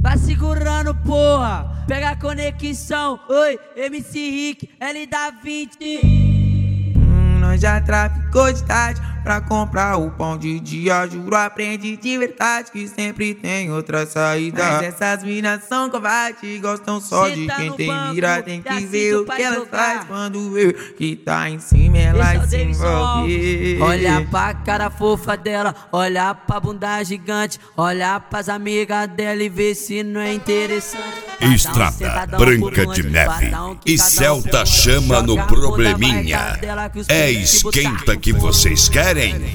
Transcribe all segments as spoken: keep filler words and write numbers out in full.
Tá segurando, porra. Pega a conexão. Oi, M C Rick, L da vinte. Hum, nós já traficou de tarde pra comprar o pão de dia. Juro, aprendi de verdade que sempre tem outra saída. Mas essas minas são covardes, gostam só Cê de tá quem tem banco, mira. Tem que ver o que elas faz quando vê que tá em cima, ela se envolve. Olha pra cara fofa dela, olha pra bunda gigante, olha pras amigas dela e vê se não é interessante. Estrada Branca de Neve e Celta chama no probleminha. É esquenta que vocês querem?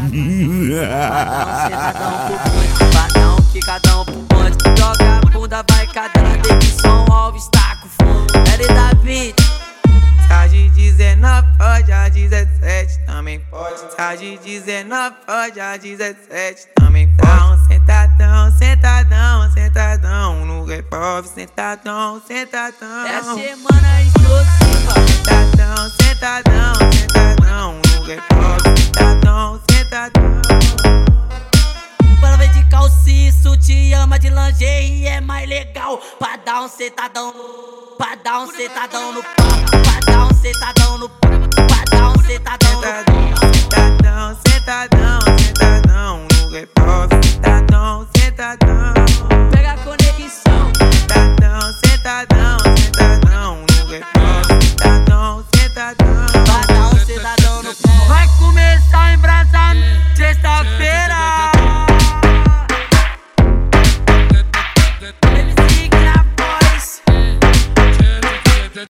Badão, quicadão pro bonde. Joga a bunda, vai cadela, Davidson Alves, tá com fome. L da vinte. Tá de dezenove, pode a dezessete, também pode. Tá de dezenove, pode a dezessete, também pode. Sentadão, sentadão, sentadão no revólver, sentadão, sentadão. É a semana explosiva. Sentadão, sentadão, sentadão no revólver, sentadão, sentadão. Para ver de calcinha, sutiã, de lingerie é mais legal. Pra dar um sentadão, pra dar um sentadão no pau, pra dar um sentadão no pau, pra dar um sentadão no pau. Sentadão, sentadão, sentadão no revólver, sentadão, sentadão. Pega a conexão. Sentadão, sentadão, sentadão no revólver, sentadão, sentadão. Pra dar um sentadão no pau. Vai começar a embrasar sexta-feira.